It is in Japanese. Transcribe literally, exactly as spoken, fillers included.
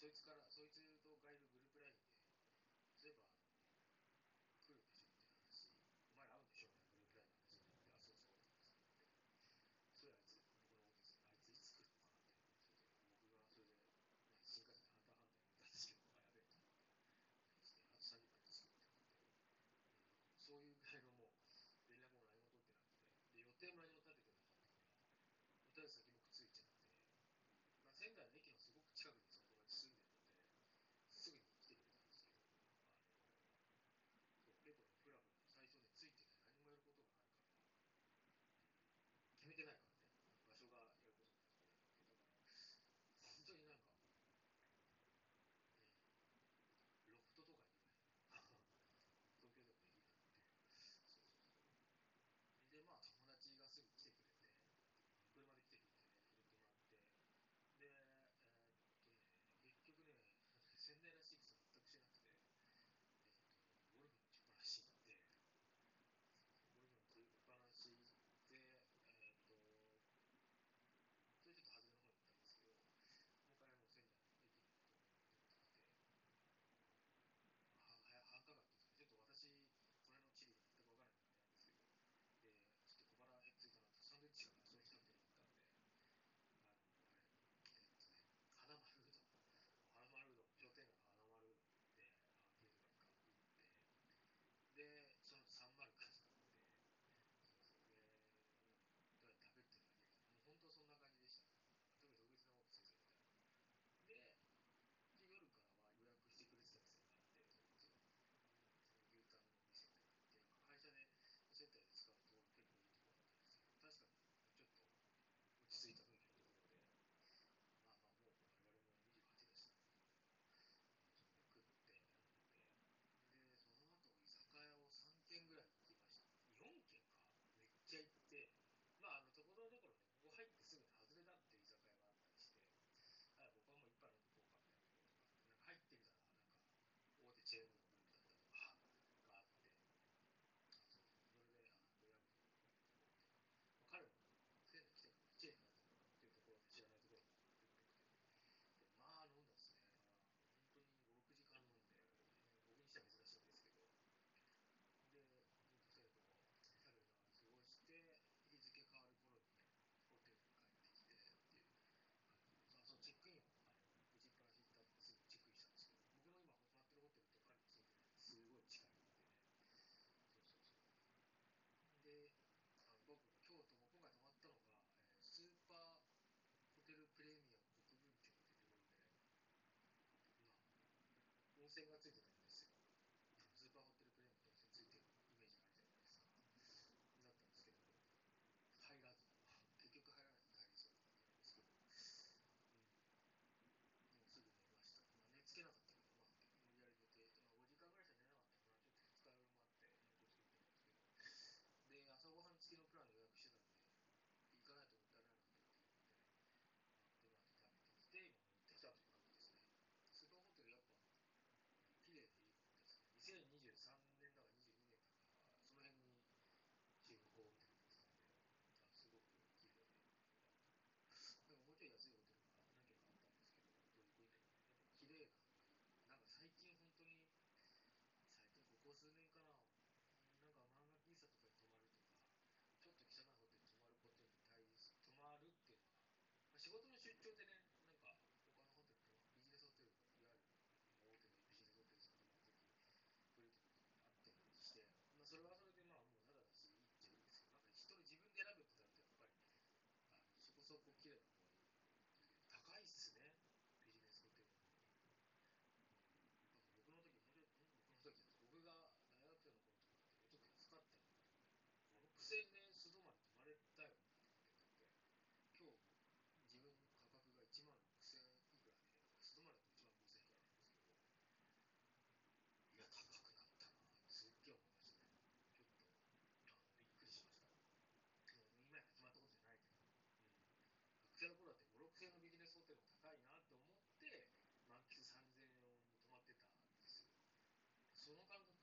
そいつからそいつとがいるグループラインで、そういえば来るんでしょみたいな話、お前ら会うんでしょみたいなグループラインの話になって、あ、そうそうって言って、それあいつ、僕のことですけど、あいついつ来るのかなって、ちょっと僕がそれで、ね、新幹線でハンターハンターに見たんですけど、あ、やべえと思って、ラインして、あとさんじゅっぷんですって思って、うん、なんかもうそういうぐらいのもう、連絡も何も取ってなくて、で、予定も何も立ててなかったから、とりあえず先僕着いちゃって、まあ、仙台の駅のすごく近くにその友達住んでるので、すぐに来てくれたんですけど、あのそう結構ね、ふらふら、最初ね、ついてね、何もやることがないから、決めてないからね、あの場所がやることになってて、だから、本当になんか、うん、ロフトとかにいるね、東京でもできるなっていう、そうそうそう。で、まあ、友達がすぐ来てくれて、車で来てくれて、拾ってもらって、で、えーっとね、結局ね、仙台らしいこと全くしなくて、えーっとね、ゴルフの打ちっぱなし行って、そうそうゴルフの打ちっぱなし行って、えーっと、それちょっと外れの方に行ったんですけど、もう一回もう仙台の駅のところに戻ってきて、まあ、繁華街っていうんですかね、ちょっと私、その辺の地理が全く分からないのであれなんですけど、で、ちょっと小腹減っついたなと、サンドイッチしかその日食べてなかったんで、あの、あれ、えーっとね、花丸うどん、花丸うどん、商店街の花丸うどんで、あっていうところに行って、で、その後さんまるくに行って、そうそう、で、なんか、とりあえず食べてるだけみたいな、もう本当そんな感じでしたね。なんか特に特別なことせずみたいな。で、で夜からは予約してくれてた店があって、友達が。その牛タンの店とか行って、なんか会社で接待で使うと結構いいとこだったんですけど、確かにちょっと落ち着いた雰囲気のところで、まあまあもう我々もにじゅうはちだしな、みたいな。まあ、そこで食って飲んで、で、その後居酒屋をさん軒ぐらい行きました。よん軒か。めっちゃ行って、まあ、あの、ところどころね、ここ入ってすぐに外れだっていう居酒屋があったりして、あ、ここはもう一杯飲んでこうかみたいなところとかあって、なんか入ってみたら、なんか、大手チェーンのグループだったとかがあって、あ、そうそう、それで、あ、これやめとこうと思って、まあ、彼も仙台来てからいちねん経つっていうところで知らないところも回ってくれて、で、まあ飲んだですね。本当にご、ろくじかん飲んで、僕にしては珍しいんですけど、で、本当にこう、食べながら過ごして、日付変わる頃にホテルに帰ってきてっていう感じで、そう、そうチェックインを、あの、打ちっぱなし行った後にすぐチェックインしたんですけど、僕の今泊まってるホテルと彼の住んでるホテルすごい近いんでね、そうそうそう。で、あの僕、今日とも今回泊まったのが、えースーパーホテルプレミアム国分町っていうところで、まあ、温泉がついてたんですよ。スーパーホテルプレミアムって温泉ついてるイメージがあるじゃないですか。だったんですけど、入らず、結局入らないで帰りそうな感じなんですけど、うん、もうすぐ寝ました。まあ、寝つけなかったけど、まあ、無理やり寝て、まあ、ごじかんぐらいしか寝なかったかな。ちょっと二日酔いもあって、もうちょっと寝てたんですけど、で、朝ごはん付きのプラン予約してたんで、行かないともったいないなと思って行って、まあ、この後食べてきて、今戻ってきたという感じですね。スーパーホテルやっぱ綺麗でいいですね。にせんにじゅうさんねんだかにじゅうにねんだか、その辺に竣工みたいな感じなんで、あ、すごく綺麗で良かったな。なんかもうちょい安いホテルが何軒かあったんですけど、どこにでもね、やっぱ綺麗なのがいいな。なんか最近本当に、最近ここ数年かな、なんか漫画喫茶とかに泊まるとか、ちょっと汚いホテルに泊まることに対し、泊まるっていうのが、まあ、仕事の出張でね、なんか他のホテルと、ビジネスホテル、いわゆる、まあ、大手のビジネスホテルさん泊まるとき、来るとことかあったりして、まあ、それはそれでまあもうただだし、いいっちゃいいんですけど、なんか一人自分で選ぶってなると、やっぱり、あのそこそこ綺麗な方がいいなと思うんですけど、高いっすね、ビジネスホテルの。うん、なんか僕の時、もうちょい、僕の時じゃないです。僕が大学生の頃とかってもうちょっと安かったのに、ご、ろくせん円素泊まり泊まれたよなと思って、だって今日自分価格がいちまんろくせんいくらで、素泊まりだといちまんごせんいくらなんですけど、いや、高くなったなぁ、すっげえ思いましたね。ちょっと、あの、びっくりしました。もう今や始まったことじゃないけど、うん。学生の頃だってご、ろくせん円のビジネスホテルも高いなって思って、満喫さんぜんえんに泊まってたんですよ。その感覚